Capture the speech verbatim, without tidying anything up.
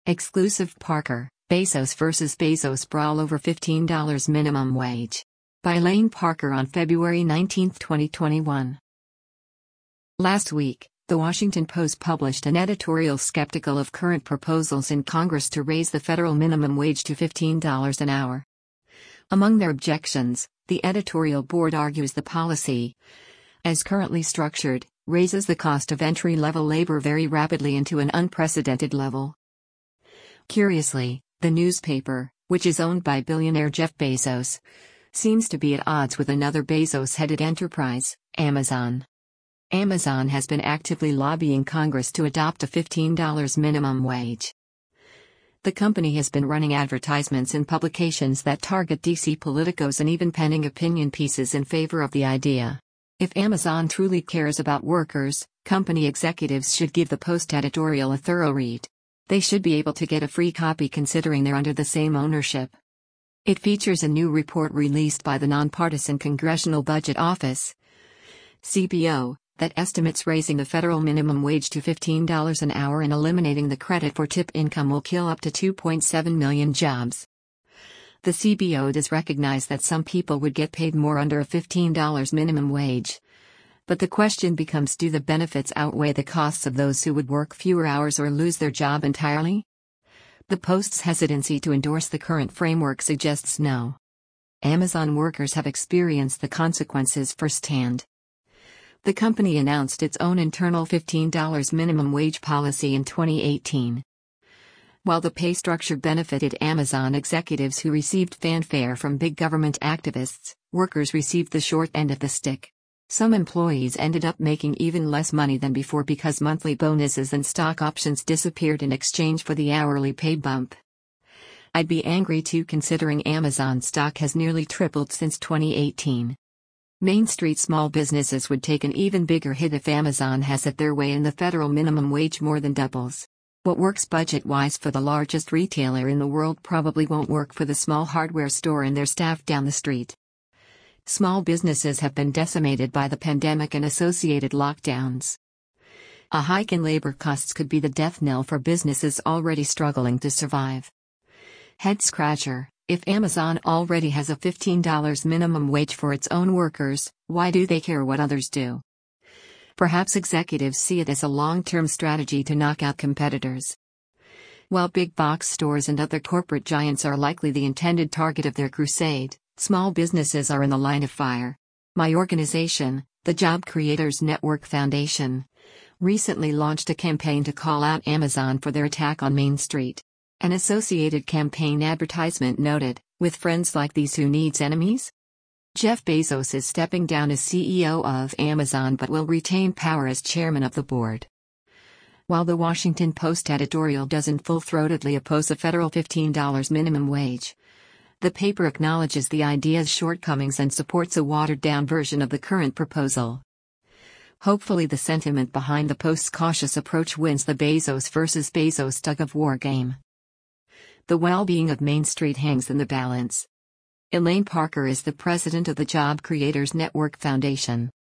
Exclusive Parker, Bezos versus Bezos brawl over fifteen dollars minimum wage. By Elaine Parker on February nineteenth, twenty twenty-one. Last week, The Washington Post published an editorial skeptical of current proposals in Congress to raise the federal minimum wage to fifteen dollars an hour. Among their objections, the editorial board argues the policy, as currently structured, raises the cost of entry-level labor very rapidly into an unprecedented level. Curiously, the newspaper, which is owned by billionaire Jeff Bezos, seems to be at odds with another Bezos-headed enterprise, Amazon. Amazon has been actively lobbying Congress to adopt a fifteen dollars minimum wage. The company has been running advertisements in publications that target D C politicos and even penning opinion pieces in favor of the idea. If Amazon truly cares about workers, company executives should give the Post editorial a thorough read. They should be able to get a free copy considering they're under the same ownership. It features a new report released by the Nonpartisan Congressional Budget Office, C B O, that estimates raising the federal minimum wage to fifteen dollars an hour and eliminating the credit for tip income will kill up to two point seven million jobs. The C B O does recognize that some people would get paid more under a fifteen dollars minimum wage. But the question becomes, do the benefits outweigh the costs of those who would work fewer hours or lose their job entirely? The Post's hesitancy to endorse the current framework suggests no. Amazon workers have experienced the consequences firsthand. The company announced its own internal fifteen dollars minimum wage policy in twenty eighteen. While the pay structure benefited Amazon executives who received fanfare from big government activists, workers received the short end of the stick. Some employees ended up making even less money than before because monthly bonuses and stock options disappeared in exchange for the hourly pay bump. I'd be angry too, considering Amazon stock has nearly tripled since twenty eighteen. Main Street small businesses would take an even bigger hit if Amazon has it their way and the federal minimum wage more than doubles. What works budget-wise for the largest retailer in the world probably won't work for the small hardware store and their staff down the street. Small businesses have been decimated by the pandemic and associated lockdowns. A hike in labor costs could be the death knell for businesses already struggling to survive. Head scratcher, if Amazon already has a fifteen dollars minimum wage for its own workers, why do they care what others do? Perhaps executives see it as a long-term strategy to knock out competitors. While big box stores and other corporate giants are likely the intended target of their crusade, small businesses are in the line of fire. My organization, the Job Creators Network Foundation, recently launched a campaign to call out Amazon for their attack on Main Street. An associated campaign advertisement noted, "With friends like these, who needs enemies?" Jeff Bezos is stepping down as C E O of Amazon but will retain power as chairman of the board. While the Washington Post editorial doesn't full-throatedly oppose a federal fifteen dollars minimum wage, the paper acknowledges the idea's shortcomings and supports a watered-down version of the current proposal. Hopefully the sentiment behind the Post's cautious approach wins the Bezos versus Bezos tug-of-war game. The well-being of Main Street hangs in the balance. Elaine Parker is the president of the Job Creators Network Foundation.